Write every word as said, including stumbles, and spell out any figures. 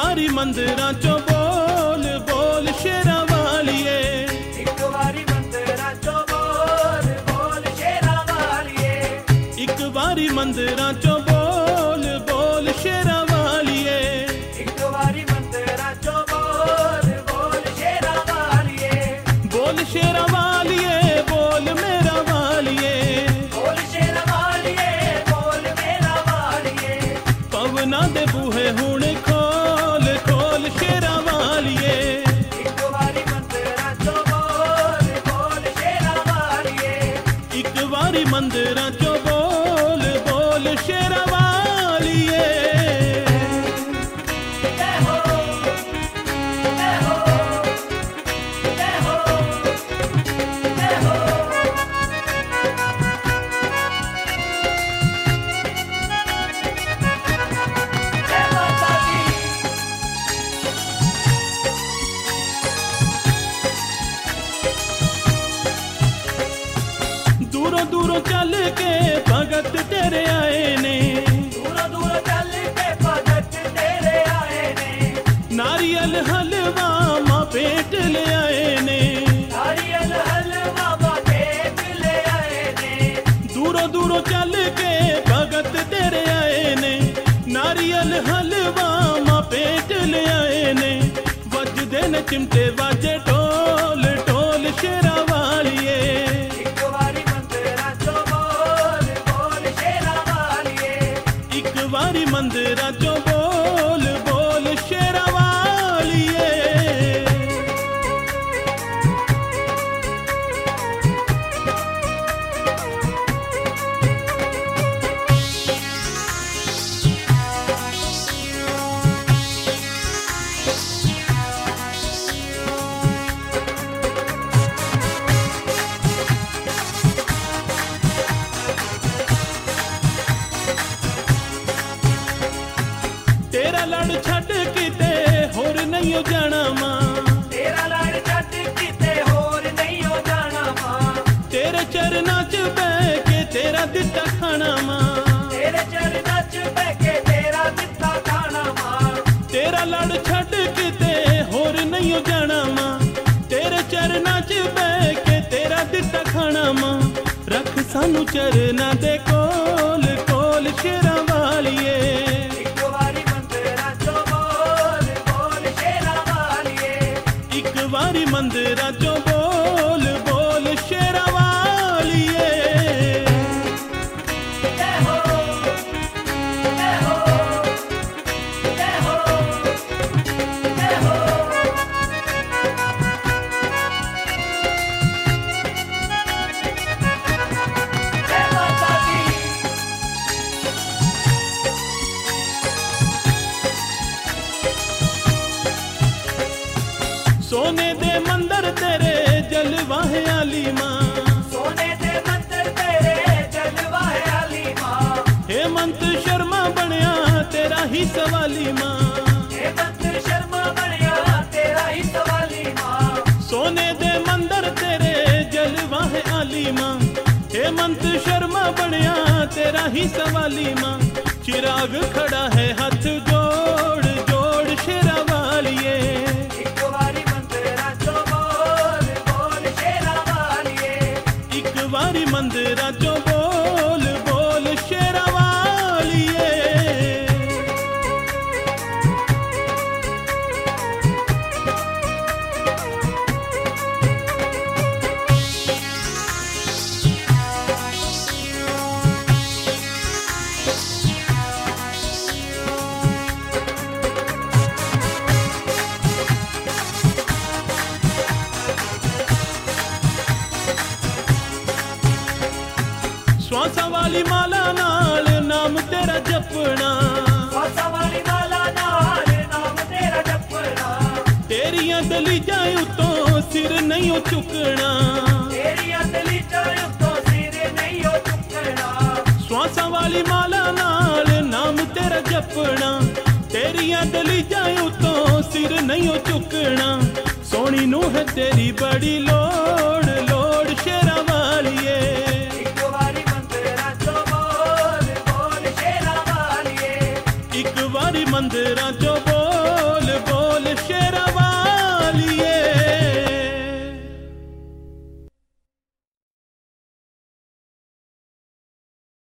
वारी मंदिरां चो बोल बोल शेरा वालिए, एक वारी मंदिरां चो बोल बोल शेरा वालिए, एक वारी मंदिरां चो बोल बोल शेरा वालिए, एक वारी मंदिरां चो बोल बोल शेरा वालिए, बोल शेरा वालिए बोल मेरा वालिए, बोल शेरा वालिए बोल मेरा वालिए, पवना दे बूहे हुण खोल खोल शेरा वालिए, एक वारी मंदिरां चो बोल बोल शेरा वालिए, एक वारी मंदिरां चो बोल बोल शेरा वालिए। जय हो जय हो जय हो जय हो। जय माता दी। दूरों दूरों चल के भगत तेरे आए ने, दूर दूर चल के भगत तेरे आए ने, नारियल हलवा माँ पेट ले आए ने, नारियल हलवा माँ पेट ले आए ने, दूरों दूरों चल के भगत तेरे आए ने, नारियल हलवा माँ पेट ले आए ने, वजदे ने चिमटे वाजे ढोल ढोल शेरा वालिए, एक वारी मंदिरां चो बोल बोल शेरा वालिए, एक वारी मंदिरां चो बोल बोल शेरा वालिए। तेरा लड़ छड़ किते होर नहीं हो जाना मां, तेरा लड़ छट किते होर नहीं हो जाना मां, तेरे चरना च बह के तेरा दिता खाना मां, तेरे चरनां च बह के तेरा दिता खाना मां, तेरा लड़ छड़ किते होर नहीं हो जाना मां, तेरे चरना च बह के तेरा दिता खाना मां, रख सानू चरना दे कोल कोल शेरा वालिए, एक वारी मंदिरां चो बोल बोल शेरा वालिए, एक वारी मंदिरां चो बोल बोल शेरा वालिए। जय हो जय हो जय हो जय हो। जय माता दी। सोने दे मंदिर तेरे जलवाहे आली मां, सोने दे मंदिर तेरे जलवाए आली मां, हेमंत शर्मा बनया तेरा ही सवाली मां, हेमंत शर्मा बनया तेरा ही सवाली मां, सोने दे मंदिर तेरे जलवाहे आली मां, हेमंत शर्मा बनया तेरा ही सवाली मां, चिराग खड़ा है हाथ जोड़ जोड़ शेरा वालिए, एक वारी मंदिरां चो बोल बोल शेरा वालिए, एक वारी मंदिरां चो बोल बोल शेरा वालिए। श्वासा वाली माला नाल नाम तेरा जपना, वासा वाली माला नाल नाम तेरा जपना, तेरियां दलीजां उतों सिर नहीं ओ चुकना, तेरियां दलीजां उतों सिर नहीं हो चुकना, श्वासा वाली माला नाल नाम तेरा जपना, तेरियां दलीजां उतों सिर नहीं ओ चुकना, सोनी नूं है तेरी बड़ी लोड़